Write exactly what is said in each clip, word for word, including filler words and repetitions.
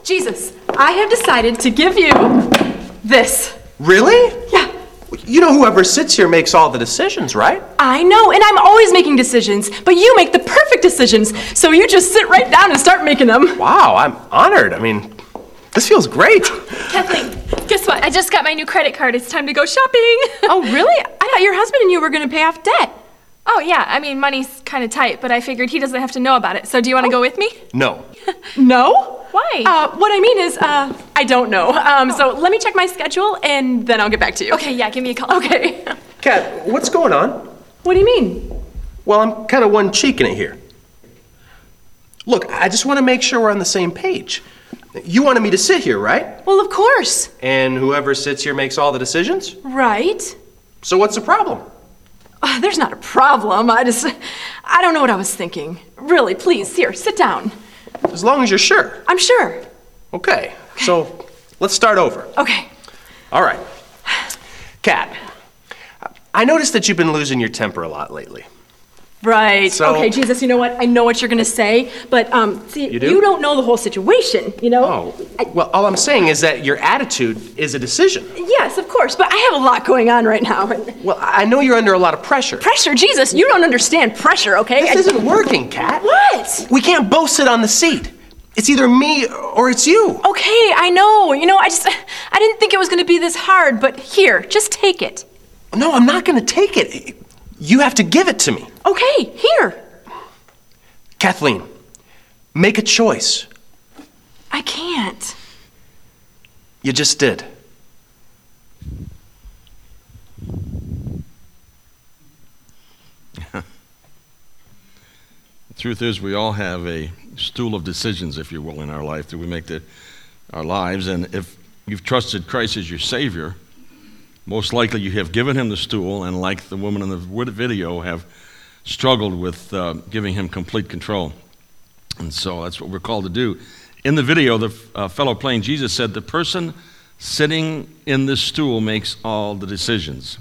Jesus, I have decided to give you this. Really? Yeah. You know whoever sits here makes all the decisions, right? I know, and I'm always making decisions, but you make the perfect decisions, so you just sit right down and start making them. Wow, I'm honored. I mean, this feels great. Kathleen, guess what? I just got my new credit card. It's time to go shopping. Oh, really? I thought your husband and you were going to pay off debt. Oh, yeah. I mean, money's kind of tight, but I figured he doesn't have to know about it. So do you want to oh. go with me? No. No? Why? Uh, what I mean is, uh, I don't know. Um, oh. So let me check my schedule, and then I'll get back to you. Okay, yeah, give me a call. Okay. Kat, what's going on? What do you mean? Well, I'm kind of one cheeking it here. Look, I just want to make sure we're on the same page. You wanted me to sit here, right? Well, of course. And whoever sits here makes all the decisions? Right. So what's the problem? Uh, there's not a problem. I just, I don't know what I was thinking. Really, please, here, sit down. As long as you're sure. I'm sure. Okay, so let's start over. Okay. All right. Kat, I noticed that you've been losing your temper a lot lately. Right. So, okay, Jesus, you know what? I know what you're going to say, but um, see, you, do? you don't know the whole situation, you know? Oh, I, well, all I'm saying is that your attitude is a decision. Yes, of course, but I have a lot going on right now. Well, I know you're under a lot of pressure. Pressure? Jesus, you don't understand pressure, okay? This I, isn't working, Kat. What? We can't both sit on the seat. It's either me or it's you. Okay, I know. You know, I just, I didn't think it was going to be this hard, but here, just take it. No, I'm not going to take it. You have to give it to me. Okay, here. Kathleen, make a choice. I can't. You just did. The truth is, we all have a stool of decisions, if you will, in our life that we make the, our lives. And if you've trusted Christ as your Savior, most likely you have given him the stool, and like the woman in the video, have struggled with uh, giving him complete control. And so that's what we're called to do. In the video, the uh, fellow playing Jesus said, the person sitting in this stool makes all the decisions.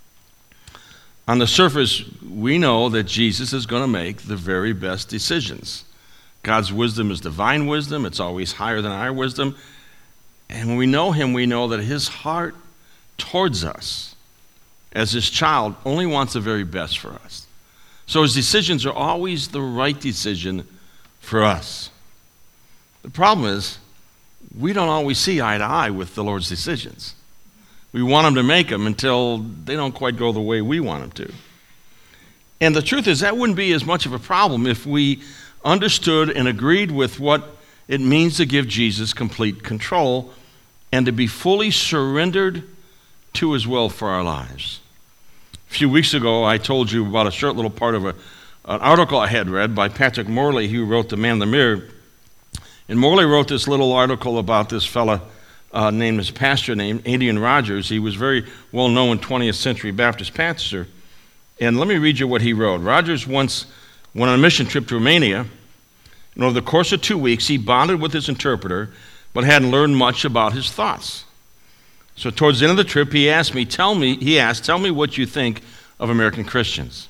On the surface, we know that Jesus is going to make the very best decisions. God's wisdom is divine wisdom. It's always higher than our wisdom. And when we know him, we know that his heart towards us as his child only wants the very best for us. So his decisions are always the right decision for us. The problem is we don't always see eye to eye with the Lord's decisions. We want him to make them until they don't quite go the way we want them to. And the truth is that wouldn't be as much of a problem if we understood and agreed with what it means to give Jesus complete control and to be fully surrendered to his will for our lives. A few weeks ago, I told you about a short little part of a, an article I had read by Patrick Morley, who wrote The Man in the Mirror. And Morley wrote this little article about this fella uh, named, his pastor named Adrian Rogers. He was very well-known twentieth century Baptist pastor. And let me read you what he wrote. Rogers once went on a mission trip to Romania, and over the course of two weeks, he bonded with his interpreter, but hadn't learned much about his thoughts. So towards the end of the trip, he asked me, tell me, he asked, tell me what you think of American Christians.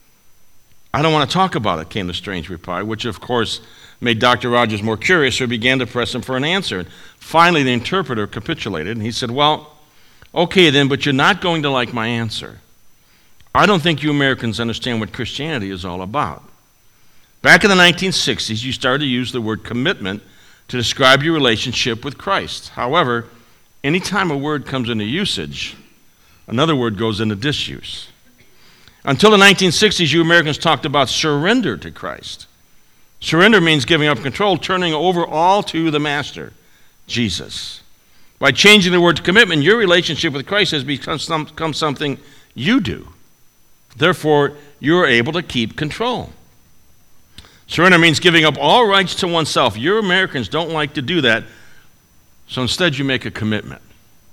I don't want to talk about it, came the strange reply, which of course made Doctor Rogers more curious, so he began to press him for an answer. And finally, the interpreter capitulated, and he said, well, okay then, but you're not going to like my answer. I don't think you Americans understand what Christianity is all about. Back in the nineteen sixties, you started to use the word commitment to describe your relationship with Christ. However, anytime a word comes into usage, another word goes into disuse. Until the nineteen sixties, you Americans talked about surrender to Christ. Surrender means giving up control, turning over all to the Master, Jesus. By changing the word to commitment, your relationship with Christ has become, some, become something you do. Therefore, you're able to keep control. Surrender means giving up all rights to oneself. You Americans don't like to do that, so instead you make a commitment.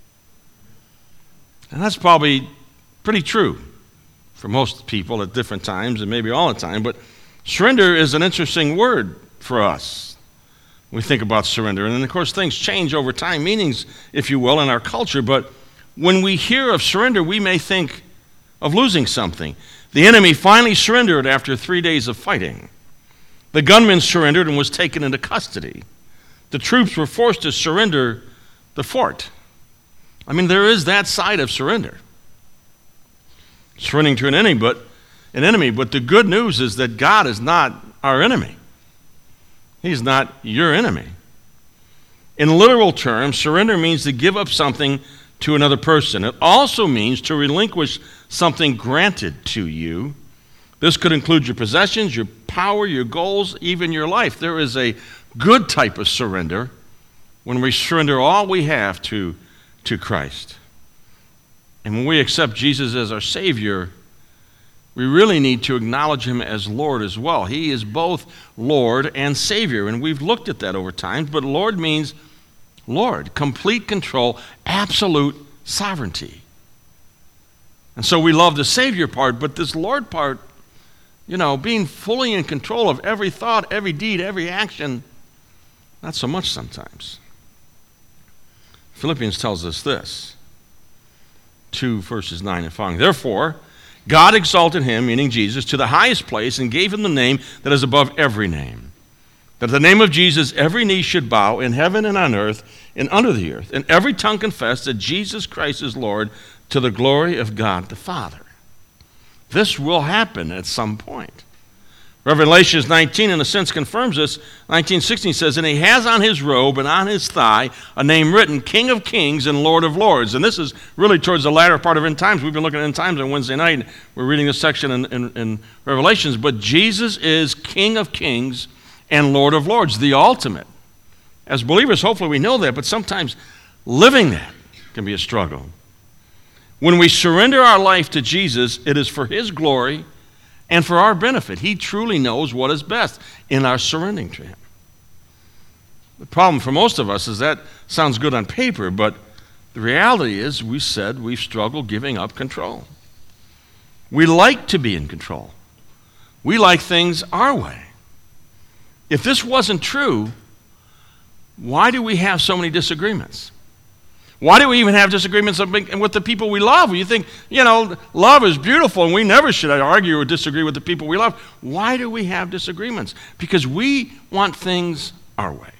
And that's probably pretty true for most people at different times and maybe all the time, but surrender is an interesting word for us. We think about surrender, and of course things change over time, meanings, if you will, in our culture, but when we hear of surrender, we may think of losing something. The enemy finally surrendered after three days of fighting. The gunman surrendered and was taken into custody. the troops were forced to surrender the fort. I mean, there is that side of surrender. Surrendering to an enemy, but an enemy. But the good news is that God is not our enemy. He's not your enemy. In literal terms, surrender means to give up something to another person. It also means to relinquish something granted to you. This could include your possessions, your power, your goals, even your life. There is a good type of surrender when we surrender all we have to, to Christ. And when we accept Jesus as our Savior, we really need to acknowledge him as Lord as well. He is both Lord and Savior, and we've looked at that over time, but Lord means Lord, complete control, absolute sovereignty. And so we love the Savior part, but this Lord part, you know, being fully in control of every thought, every deed, every action, not so much sometimes. Philippians tells us this, two verses nine and following. Therefore, God exalted him, meaning Jesus, to the highest place and gave him the name that is above every name. That at the name of Jesus every knee should bow in heaven and on earth and under the earth, and every tongue confess that Jesus Christ is Lord, to the glory of God the Father. This will happen at some point. Revelation nineteen, in a sense, confirms this. nineteen sixteen says, and he has on his robe and on his thigh a name written, King of Kings and Lord of Lords. And this is really towards the latter part of End Times. We've been looking at End Times on Wednesday night. We're reading this section in, in, in Revelations. But Jesus is King of Kings and Lord of Lords, the ultimate. As believers, hopefully we know that, but sometimes living that can be a struggle. When we surrender our life to Jesus, it is for his glory and for our benefit. He truly knows what is best in our surrendering to him. The problem for most of us is that sounds good on paper, but the reality is we said we've struggled giving up control. We like to be in control. We like things our way. If this wasn't true, why do we have so many disagreements? Why do we even have disagreements with the people we love? You think, you know, love is beautiful and we never should argue or disagree with the people we love. Why do we have disagreements? Because we want things our way.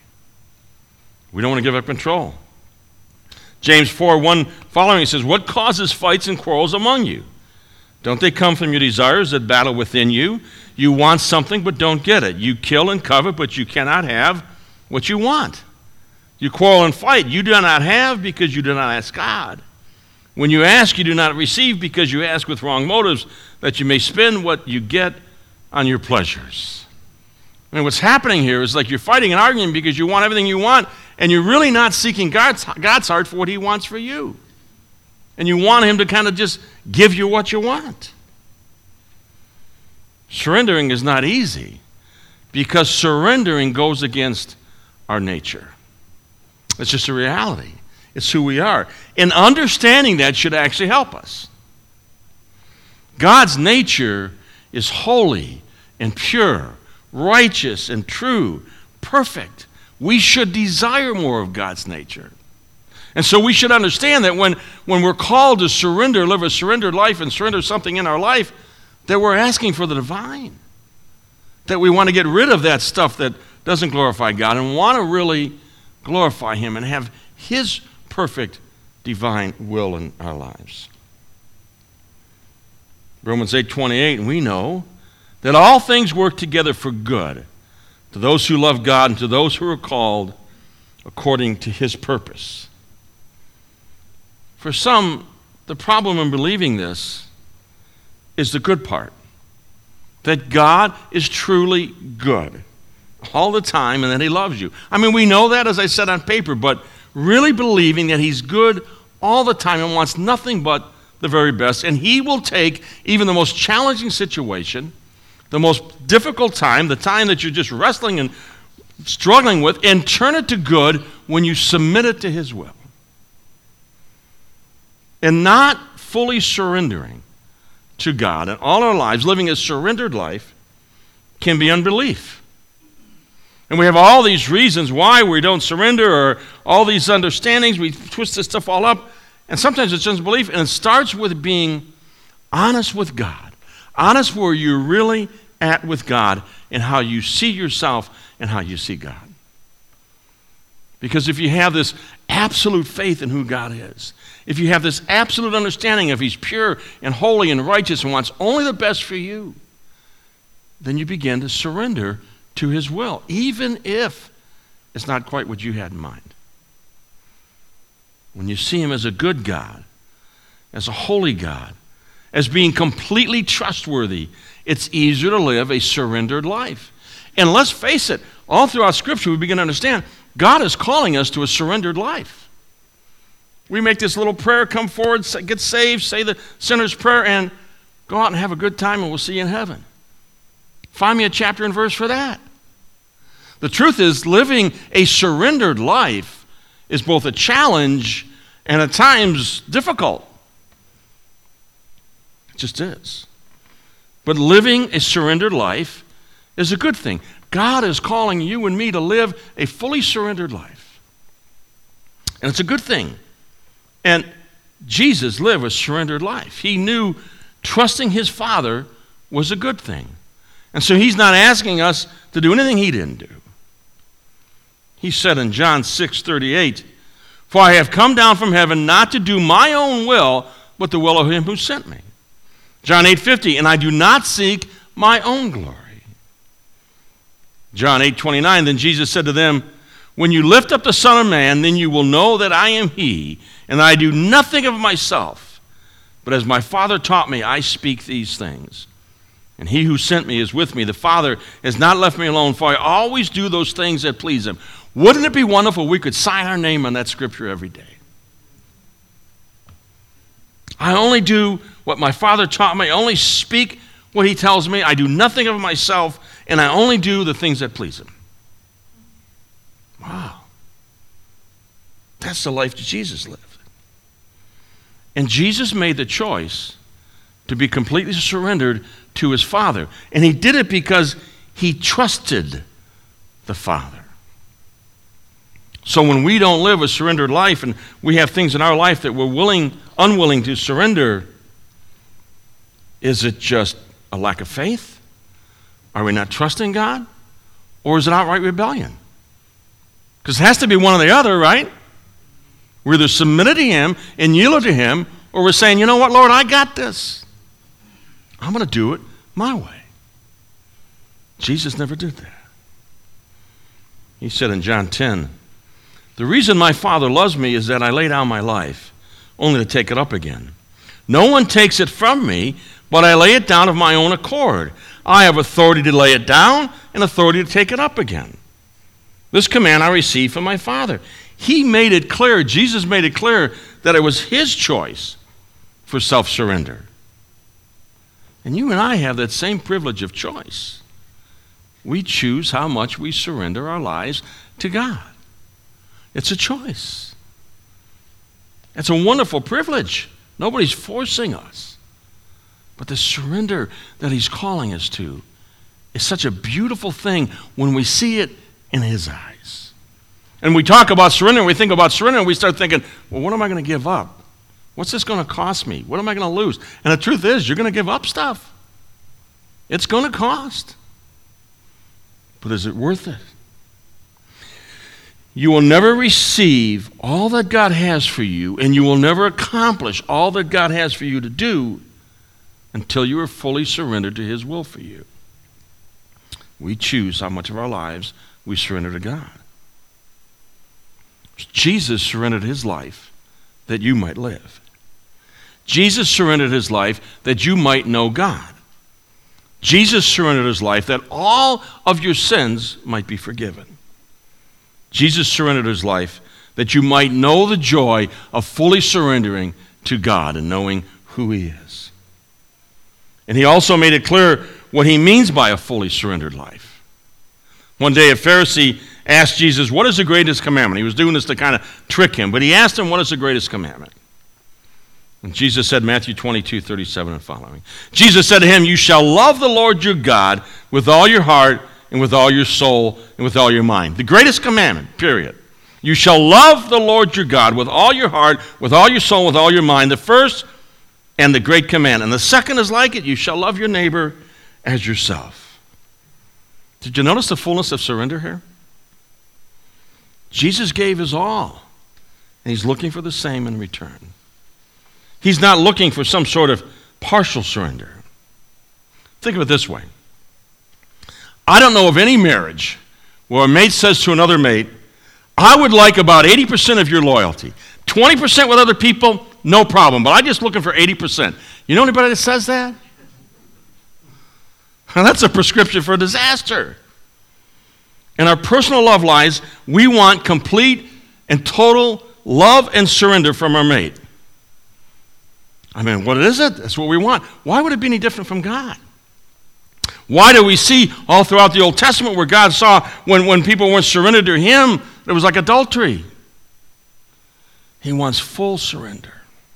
We don't want to give up control. James four one following says, what causes fights and quarrels among you? Don't they come from your desires that battle within you? You want something but don't get it. You kill and covet, but you cannot have what you want. You quarrel and fight. You do not have because you do not ask God. When you ask, you do not receive because you ask with wrong motives, that you may spend what you get on your pleasures. And what's happening here is like you're fighting and arguing because you want everything you want, and you're really not seeking God's, God's heart for what he wants for you. And you want him to kind of just give you what you want. Surrendering is not easy because surrendering goes against our nature. It's just a reality. It's who we are. And understanding that should actually help us. God's nature is holy and pure, righteous and true, perfect. We should desire more of God's nature. And so we should understand that when, when we're called to surrender, live a surrendered life and surrender something in our life, that we're asking for the divine. That we want to get rid of that stuff that doesn't glorify God and want to really glorify him and have his perfect divine will in our lives. Romans eight twenty-eight, we know that all things work together for good to those who love God and to those who are called according to his purpose. For some, the problem in believing this is the good part. That God is truly good all the time and that he loves you. I mean, we know that, as I said, on paper, but really believing that he's good all the time and wants nothing but the very best, and he will take even the most challenging situation, the most difficult time, the time that you're just wrestling and struggling with, and turn it to good when you submit it to his will. And not fully surrendering to God in all our lives, living a surrendered life, can be unbelief. And we have all these reasons why we don't surrender, or all these understandings. We twist this stuff all up. And sometimes it's just belief. And it starts with being honest with God. Honest where you're really at with God and how you see yourself and how you see God. Because if you have this absolute faith in who God is, if you have this absolute understanding of He's pure and holy and righteous and wants only the best for you, then you begin to surrender to His will, even if it's not quite what you had in mind. When you see Him as a good God, as a holy God, as being completely trustworthy, it's easier to live a surrendered life. And let's face it, all throughout Scripture we begin to understand God is calling us to a surrendered life. We make this little prayer, come forward, get saved, say the sinner's prayer, and go out and have a good time, and we'll see you in heaven. Find me a chapter and verse for that. The truth is, living a surrendered life is both a challenge and at times difficult. It just is. But living a surrendered life is a good thing. God is calling you and me to live a fully surrendered life. And it's a good thing. And Jesus lived a surrendered life. He knew trusting His Father was a good thing. And so He's not asking us to do anything He didn't do. He said in John six thirty-eight, "For I have come down from heaven not to do my own will, but the will of Him who sent me." John eight fifty, "And I do not seek my own glory." John eight twenty-nine, "Then Jesus said to them, When you lift up the Son of Man, then you will know that I am He, and I do nothing of myself, but as my Father taught me, I speak these things. And He who sent me is with me. The Father has not left me alone, for I always do those things that please Him." Wouldn't it be wonderful if we could sign our name on that scripture every day? I only do what my Father taught me. I only speak what He tells me. I do nothing of myself, and I only do the things that please Him. Wow. That's the life that Jesus lived. And Jesus made the choice to be completely surrendered to His Father. And He did it because He trusted the Father. So when we don't live a surrendered life and we have things in our life that we're willing, unwilling to surrender, is it just a lack of faith? Are we not trusting God? Or is it outright rebellion? Because it has to be one or the other, right? We're either submitted to Him and yielded to Him, or we're saying, you know what, Lord, I got this. I'm going to do it my way. Jesus never did that. He said in John ten, "The reason my Father loves me is that I lay down my life, only to take it up again. No one takes it from me, but I lay it down of my own accord. I have authority to lay it down and authority to take it up again. This command I received from my Father." He made it clear, Jesus made it clear, that it was His choice for self-surrender. And you and I have that same privilege of choice. We choose how much we surrender our lives to God. It's a choice. It's a wonderful privilege. Nobody's forcing us. But the surrender that He's calling us to is such a beautiful thing when we see it in His eyes. And we talk about surrender, we think about surrender, and we start thinking, well, what am I going to give up? What's this going to cost me? What am I going to lose? And the truth is, you're going to give up stuff. It's going to cost. But is it worth it? You will never receive all that God has for you, and you will never accomplish all that God has for you to do until you are fully surrendered to His will for you. We choose how much of our lives we surrender to God. Jesus surrendered His life that you might live. Jesus surrendered His life that you might know God. Jesus surrendered His life that all of your sins might be forgiven. Jesus surrendered His life that you might know the joy of fully surrendering to God and knowing who He is. And He also made it clear what He means by a fully surrendered life. One day a Pharisee asked Jesus, what is the greatest commandment? He was doing this to kind of trick Him, but he asked Him, what is the greatest commandment? And Jesus said, Matthew twenty-two, thirty-seven and following. Jesus said to him, you shall love the Lord your God with all your heart and with all your soul and with all your mind. The greatest commandment, period. You shall love the Lord your God with all your heart, with all your soul, with all your mind. The first and the great command. And the second is like it. You shall love your neighbor as yourself. Did you notice the fullness of surrender here? Jesus gave his all, and he's looking for the same in return. He's not looking for some sort of partial surrender. Think of it this way. I don't know of any marriage where a mate says to another mate, I would like about eighty percent of your loyalty. twenty percent with other people, no problem, but I'm just looking for eighty percent. You know anybody that says that? That's a prescription for disaster. In our personal love lives, we want complete and total love and surrender from our mate. I mean, what is it? That's what we want. Why would it be any different from God? Why do we see all throughout the Old Testament where God saw when, when people weren't surrendered to him, it was like adultery? He wants full surrender.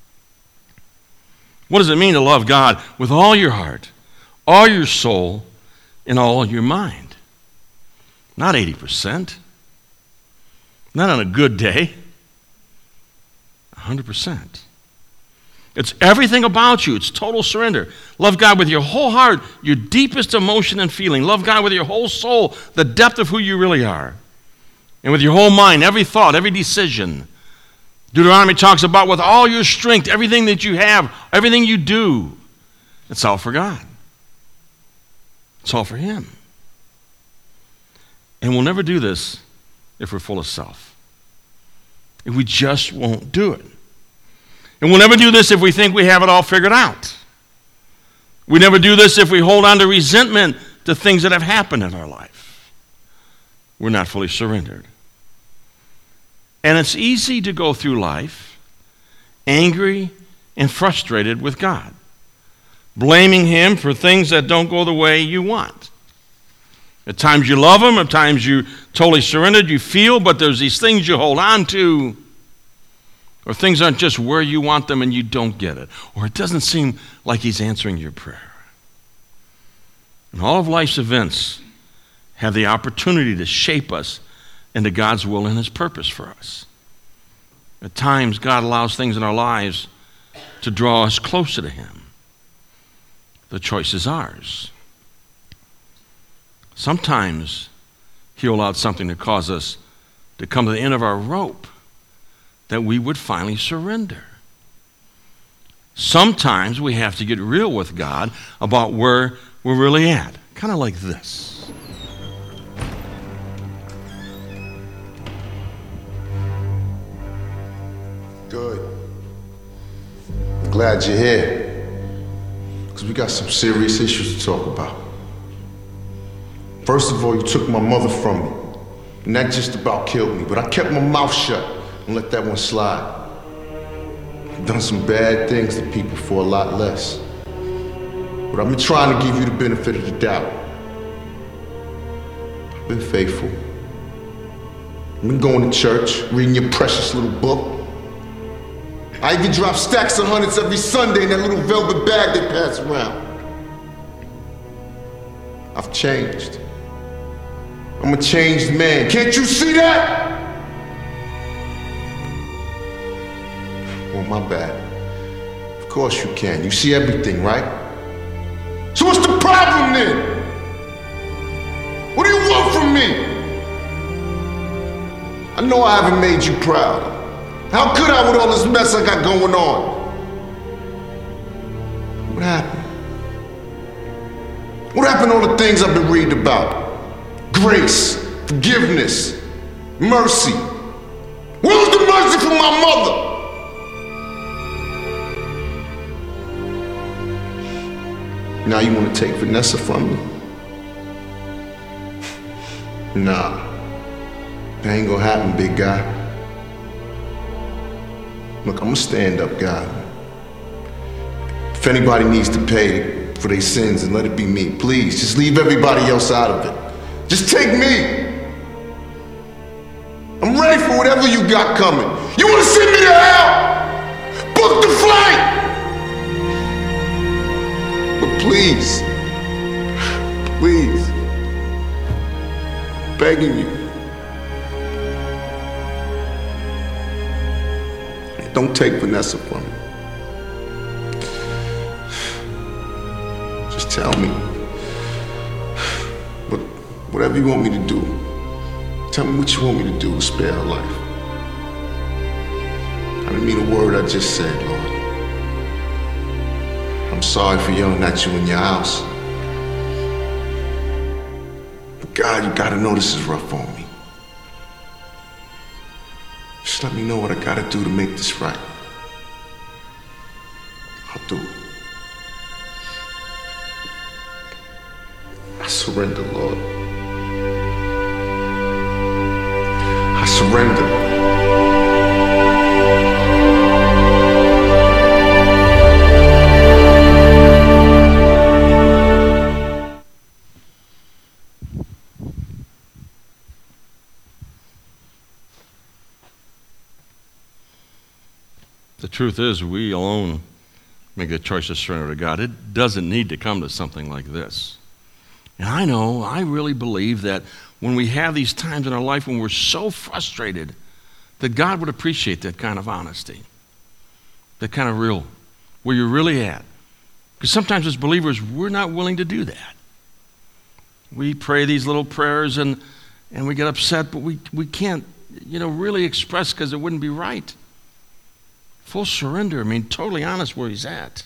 What does it mean to love God with all your heart, all your soul, and all your mind? Not eighty percent. Not on a good day. one hundred percent. It's everything about you. It's total surrender. Love God with your whole heart, your deepest emotion and feeling. Love God with your whole soul, the depth of who you really are. And with your whole mind, every thought, every decision. Deuteronomy talks about with all your strength, everything that you have, everything you do. It's all for God. It's all for him. And we'll never do this if we're full of self. If we just won't do it. And we'll never do this if we think we have it all figured out. We never do this if we hold on to resentment to things that have happened in our life. We're not fully surrendered. And it's easy to go through life angry and frustrated with God, blaming him for things that don't go the way you want. At times you love him, at times you totally surrendered, you feel, but there's these things you hold on to. Or things aren't just where you want them and you don't get it. Or it doesn't seem like he's answering your prayer. And all of life's events have the opportunity to shape us into God's will and his purpose for us. At times, God allows things in our lives to draw us closer to him. The choice is ours. Sometimes he'll allow something to cause us to come to the end of our rope, that we would finally surrender. Sometimes we have to get real with God about where we're really at. Kind of like this. Good. I'm glad you're here. Because we got some serious issues to talk about. First of all, you took my mother from me. And that just about killed me. But I kept my mouth shut and let that one slide. I've done some bad things to people for a lot less. But I've been trying to give you the benefit of the doubt. I've been faithful. I've been going to church, reading your precious little book. I even drop stacks of hundreds every Sunday in that little velvet bag they pass around. I've changed. I'm a changed man. Can't you see that? Well, my bad. Of course you can. You see everything, right? So what's the problem then? What do you want from me? I know I haven't made you proud. How could I with all this mess I got going on? What happened? What happened to all the things I've been reading about? Grace, forgiveness, mercy. Where was the mercy from my mother? Now you want to take Vanessa from me? Nah, that ain't gonna happen, big guy. Look, I'm a stand-up guy. If anybody needs to pay for their sins, and let it be me. Please, just leave everybody else out of it. Just take me. I'm ready for whatever you got coming. You want to send me to hell? Book the flight! But please, please, begging you, don't take Vanessa from me. Just tell me, what, whatever you want me to do, Tell me what you want me to do to spare her life. I didn't mean a word I just said, Lord. I'm sorry for yelling at you in your house. But God, you gotta know this is rough on me. Just let me know what I gotta do to make this right. I'll do it. I surrender, Lord. I surrender. The truth is, we alone make the choice to surrender to God. It doesn't need to come to something like this. And I know, I really believe that when we have these times in our life when we're so frustrated, that God would appreciate that kind of honesty, that kind of real, where you're really at. Because sometimes as believers, we're not willing to do that. We pray these little prayers and, and we get upset, but we, we can't, you know, really express because it wouldn't be right. Full surrender, I mean, totally honest where he's at.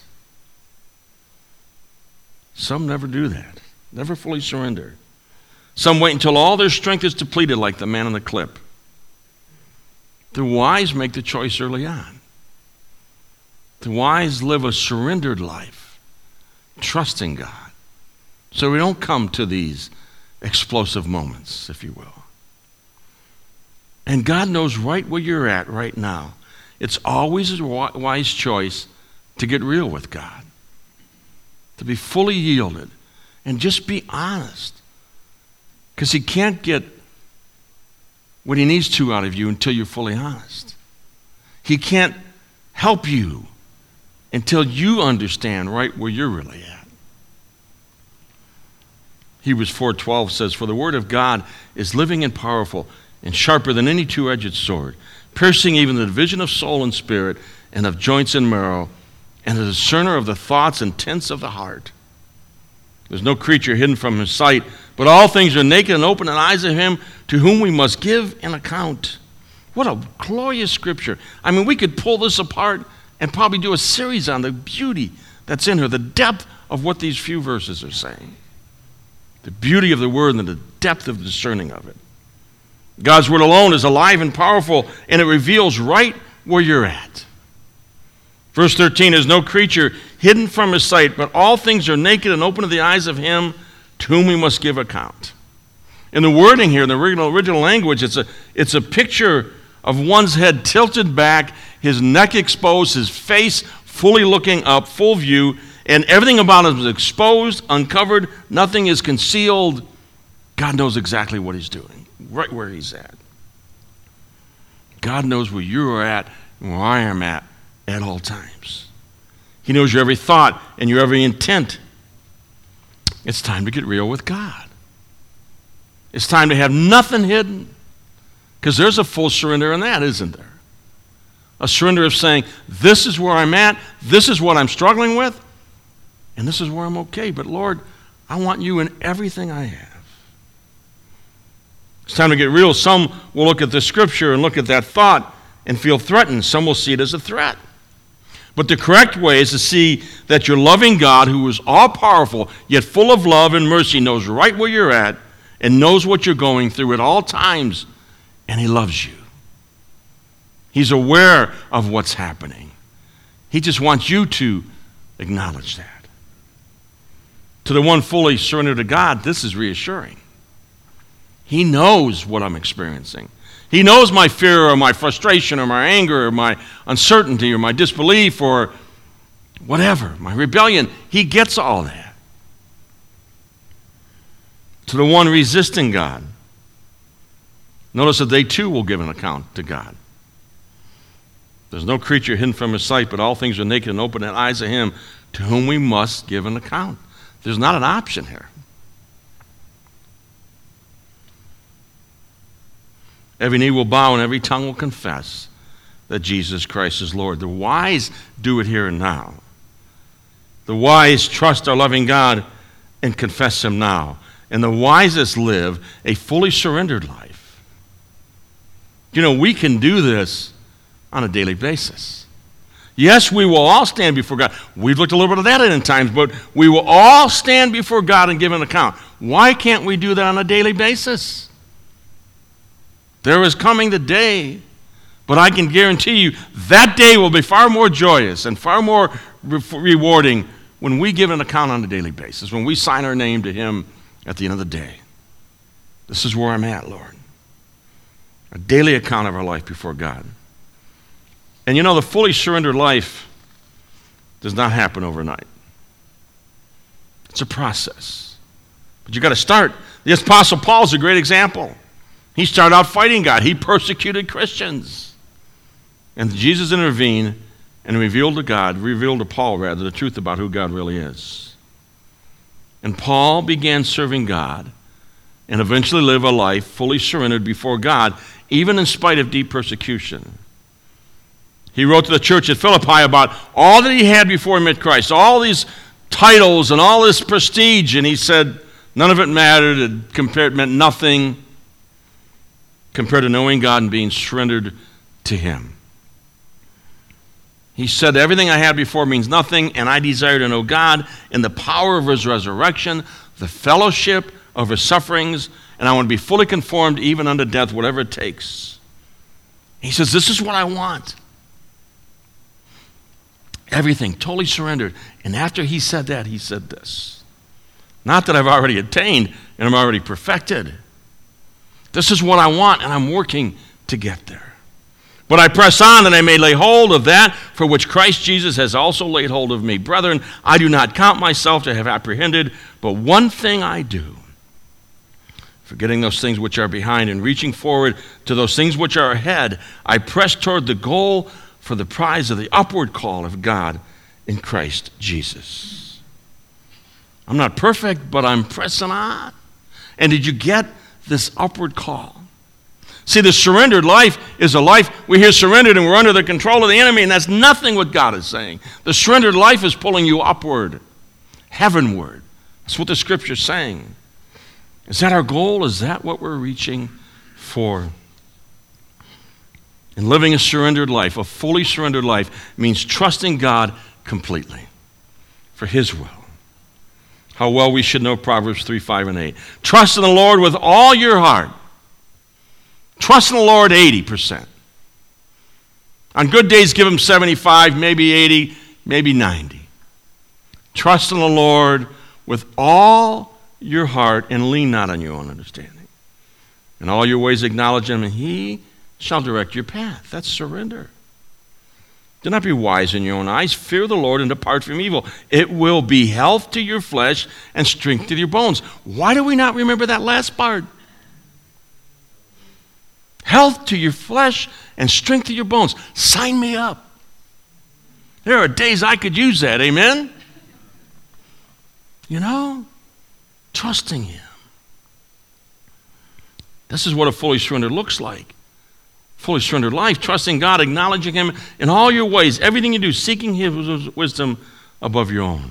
Some never do that, never fully surrender. Some wait until all their strength is depleted, like the man in the clip. The wise make the choice early on. The wise live a surrendered life, trusting God. So we don't come to these explosive moments, if you will. And God knows right where you're at right now. It's always a wise choice to get real with God, to be fully yielded, and just be honest. Because he can't get what he needs to out of you until you're fully honest. He can't help you until you understand right where you're really at. Hebrews four twelve says, "For the word of God is living and powerful and sharper than any two-edged sword, piercing even the division of soul and spirit and of joints and marrow, and a discerner of the thoughts and intents of the heart. There's no creature hidden from his sight, but all things are naked and open in the eyes of him to whom we must give an account." What a glorious scripture. I mean, we could pull this apart and probably do a series on the beauty that's in her, the depth of what these few verses are saying. The beauty of the word and the depth of discerning of it. God's word alone is alive and powerful, and it reveals right where you're at. Verse thirteen, "There's no creature hidden from his sight, but all things are naked and open to the eyes of him to whom we must give account." In the wording here, in the original, original language, it's a, it's a picture of one's head tilted back, his neck exposed, his face fully looking up, full view, and everything about him is exposed, uncovered, nothing is concealed. God knows exactly what he's doing, right where he's at. God knows where you are at and where I am at at all times. He knows your every thought and your every intent. It's time to get real with God. It's time to have nothing hidden, because there's a full surrender in that, isn't there? A surrender of saying, this is where I'm at, this is what I'm struggling with, and this is where I'm okay. But Lord, I want you in everything I have. It's time to get real. Some will look at the scripture and look at that thought and feel threatened. Some will see it as a threat. But the correct way is to see that your loving God, who is all-powerful, yet full of love and mercy, knows right where you're at and knows what you're going through at all times, and he loves you. He's aware of what's happening. He just wants you to acknowledge that. To the one fully surrendered to God, this is reassuring. He knows what I'm experiencing. He knows my fear or my frustration or my anger or my uncertainty or my disbelief or whatever, my rebellion. He gets all that. To the one resisting God, notice that they too will give an account to God. There's no creature hidden from his sight, but all things are naked and open in the eyes of him to whom we must give an account. There's not an option here. Every knee will bow and every tongue will confess that Jesus Christ is Lord. The wise do it here and now. The wise trust our loving God and confess him now. And the wisest live a fully surrendered life. You know, we can do this on a daily basis. Yes, we will all stand before God. We've looked a little bit at that in times, but we will all stand before God and give an account. Why can't we do that on a daily basis? There is coming the day, but I can guarantee you that day will be far more joyous and far more re- rewarding when we give an account on a daily basis, when we sign our name to Him at the end of the day. This is where I'm at, Lord. A daily account of our life before God. And you know, the fully surrendered life does not happen overnight. It's a process. But you got to start. The Apostle Paul is a great example. He started out fighting God. He persecuted Christians. And Jesus intervened and revealed to God, revealed to Paul rather, the truth about who God really is. And Paul began serving God and eventually lived a life fully surrendered before God, even in spite of deep persecution. He wrote to the church at Philippi about all that he had before he met Christ, all these titles and all this prestige, and he said none of it mattered. It compared, meant nothing compared to knowing God and being surrendered to Him. He said, everything I had before means nothing, and I desire to know God in the power of His resurrection, the fellowship of His sufferings, and I want to be fully conformed even unto death, whatever it takes. He says, this is what I want. Everything, totally surrendered. And after he said that, he said this. Not that I've already attained and I'm already perfected. This is what I want, and I'm working to get there. But I press on that I may lay hold of that for which Christ Jesus has also laid hold of me. Brethren, I do not count myself to have apprehended, but one thing I do, forgetting those things which are behind and reaching forward to those things which are ahead, I press toward the goal for the prize of the upward call of God in Christ Jesus. I'm not perfect, but I'm pressing on. And did you get this upward call? See, the surrendered life is a life, we hear surrendered and we're under the control of the enemy, and that's nothing what God is saying. The surrendered life is pulling you upward, heavenward. That's what the Scripture's saying. Is that our goal? Is that what we're reaching for? And living a surrendered life, a fully surrendered life, means trusting God completely for His will. How well we should know Proverbs three, five, and eight. Trust in the Lord with all your heart. Trust in the Lord eighty percent. On good days, give Him seventy-five, maybe eighty, maybe ninety. Trust in the Lord with all your heart and lean not on your own understanding. In all your ways acknowledge Him, and He shall direct your path. That's surrender. Do not be wise in your own eyes. Fear the Lord and depart from evil. It will be health to your flesh and strength to your bones. Why do we not remember that last part? Health to your flesh and strength to your bones. Sign me up. There are days I could use that, amen? You know, trusting Him. This is what a fully surrendered looks like. Fully surrendered life, trusting God, acknowledging Him in all your ways, everything you do, seeking His wisdom above your own.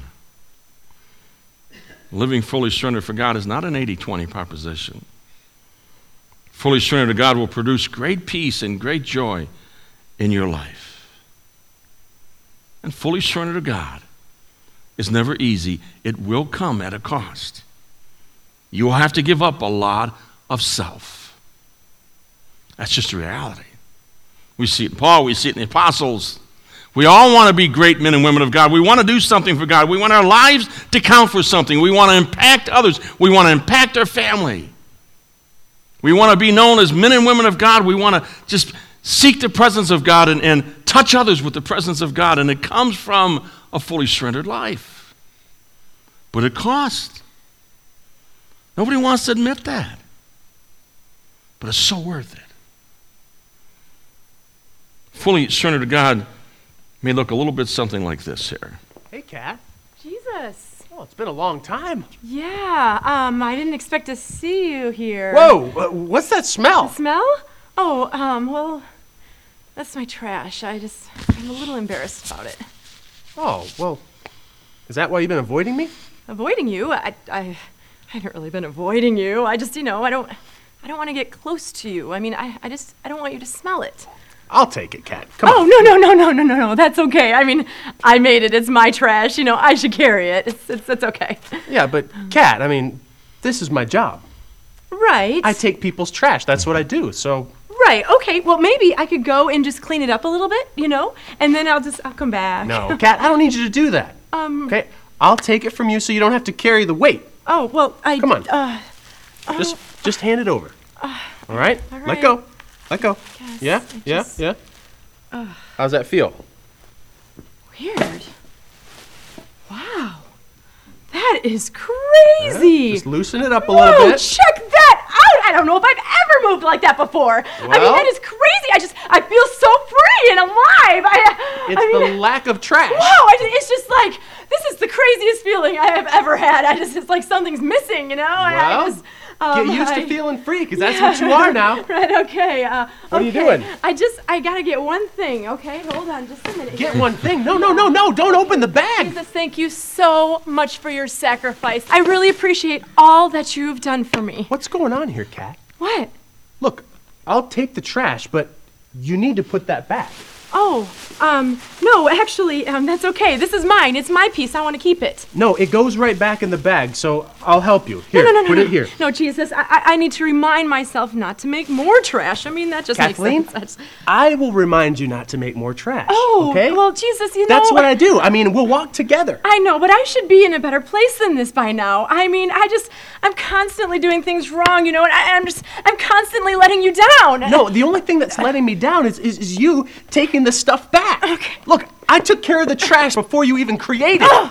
Living fully surrendered for God is not an eighty twenty proposition. Fully surrendered to God will produce great peace and great joy in your life. And fully surrendered to God is never easy. It will come at a cost. You will have to give up a lot of self. That's just a reality. We see it in Paul, we see it in the apostles. We all want to be great men and women of God. We want to do something for God. We want our lives to count for something. We want to impact others. We want to impact our family. We want to be known as men and women of God. We want to just seek the presence of God and, and touch others with the presence of God. And it comes from a fully surrendered life. But it costs. Nobody wants to admit that. But it's so worth it. Fully surrendered to God may look a little bit something like this here. Hey, Kat. Jesus. Oh, it's been a long time. Yeah, um, I didn't expect to see you here. Whoa, uh, what's that smell? The smell? Oh, um, well, that's my trash. I just, I'm a little embarrassed about it. Oh, well, is that why you've been avoiding me? Avoiding you? I, I, I haven't really been avoiding you. I just, you know, I don't, I don't want to get close to you. I mean, I, I just, I don't want you to smell it. I'll take it, Kat. Come Oh, on. no, no, no, no, no, no, no. That's okay. I mean, I made it. It's my trash. You know, I should carry it. It's, it's, it's okay. Yeah, but Kat, I mean, this is my job. Right. I take people's trash. That's what I do. So Right. Okay. Well, maybe I could go and just clean it up a little bit, you know, and then I'll just, I'll come back. no, Kat, I don't need you to do that. Um. Okay, I'll take it from you so you don't have to carry the weight. Oh, well, I. Come on. Uh, Just, just hand it over. All right? all Let right. go. Let go. Guess Yeah. I Yeah. just- Yeah. How's that feel? Weird. Wow. That is crazy. Just loosen it up a Whoa, little bit. check that out! I don't know if I've ever moved like that before. I mean, Well- that is crazy. I just, I feel so free and alive. I, It's I mean, the lack of trash. wow, I just, it's just like, this is the craziest feeling I have ever had. I just, it's like something's missing, you know? I, I Well, just, um, Get used I- to feeling free, because that's what you are now. Right, okay. Uh, What are you okay. doing? I just, I gotta get one thing, okay? Hold on just a minute. Get here. one thing. No, no, no, no. Don't open the bag. Jesus, thank you so much for your sacrifice. I really appreciate all that you've done for me. What's going on here, Kat? What? Look, I'll take the trash, but you need to put that back. Oh, um, no, actually, um, that's okay. This is mine. It's my piece. I want to keep it. No, it goes right back in the bag, so I'll help you. Here, no, no, no, put no, it here. No, Jesus, I, I, I need to remind myself not to make more trash. I mean, that just Kathleen, makes sense. That's- I will remind you not to make more trash. Oh, okay? well, Jesus, you know. That's what I do. I mean, we'll walk together. I know, but I should be in a better place than this by now. I mean, I just, I'm constantly doing things wrong, you know, and I, I'm just, I'm constantly letting you down. No, the only thing that's letting me down is, is, is you taking the stuff back. Okay. Look, I took care of the trash before you even created it.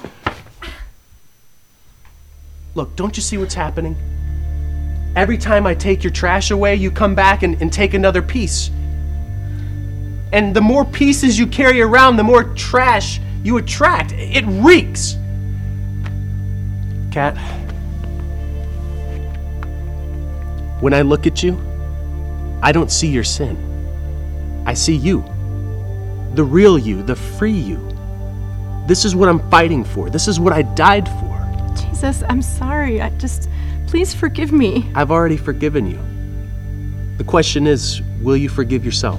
Look, don't you see what's happening? Every time I take your trash away, you come back and, and take another piece. And the more pieces you carry around, the more trash you attract. It reeks. Kat, when I look at you, I don't see your sin. I see you. The real you, the free you. This is what I'm fighting for. This is what I died for. Jesus, I'm sorry. I just, please forgive me. I've already forgiven you. The question is, will you forgive yourself?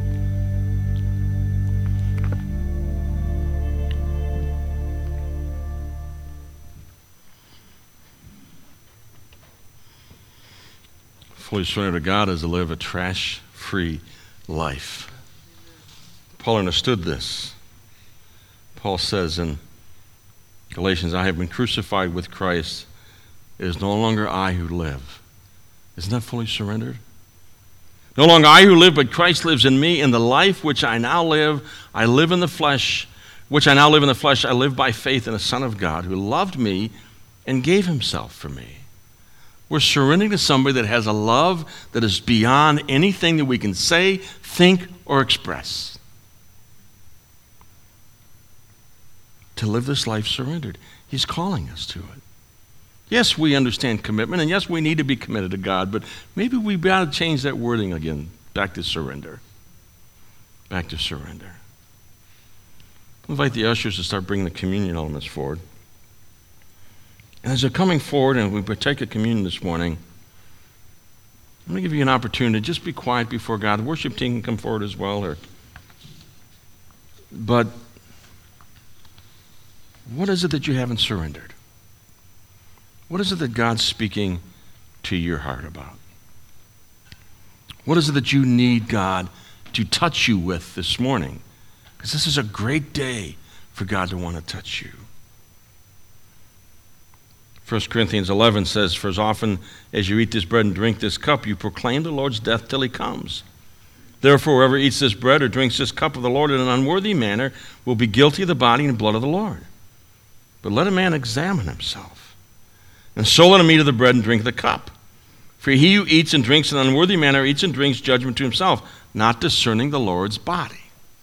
Fully surrender to God is to live a trash-free life. Paul understood this. Paul says in Galatians, I have been crucified with Christ. It is no longer I who live. Isn't that fully surrendered? No longer I who live, but Christ lives in me. In the life which I now live, I live in the flesh, which I now live in the flesh, I live by faith in the Son of God who loved me and gave himself for me. We're surrendering to somebody that has a love that is beyond anything that we can say, think, or express. To live this life surrendered. He's calling us to it. Yes, we understand commitment, and yes, we need to be committed to God, but maybe we've got to change that wording again, back to surrender. Back to surrender. I invite the ushers to start bringing the communion elements forward. And as they're coming forward and we partake of communion this morning, I'm going to give you an opportunity to just be quiet before God. The worship team can come forward as well. Or, but what is it that you haven't surrendered? What is it that God's speaking to your heart about? What is it that you need God to touch you with this morning? Because this is a great day for God to want to touch you. First Corinthians eleven says, for as often as you eat this bread and drink this cup, you proclaim the Lord's death till he comes. Therefore, whoever eats this bread or drinks this cup of the Lord in an unworthy manner will be guilty of the body and blood of the Lord. But let a man examine himself, and so let him eat of the bread and drink the cup. For he who eats and drinks in an unworthy manner eats and drinks judgment to himself, not discerning the Lord's body.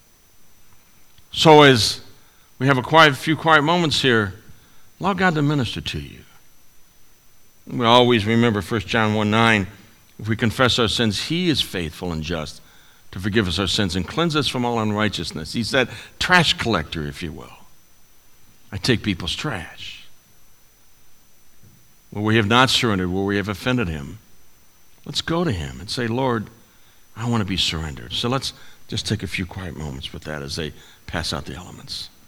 So as we have a quiet, few quiet moments here, allow God to minister to you. We always remember First John one nine, if we confess our sins, he is faithful and just to forgive us our sins and cleanse us from all unrighteousness. He's that trash collector, if you will. I take people's trash. Where we have not surrendered, where we have offended him, Let's go to him and say, Lord, I want to be surrendered. So let's just take a few quiet moments with that as they pass out the elements.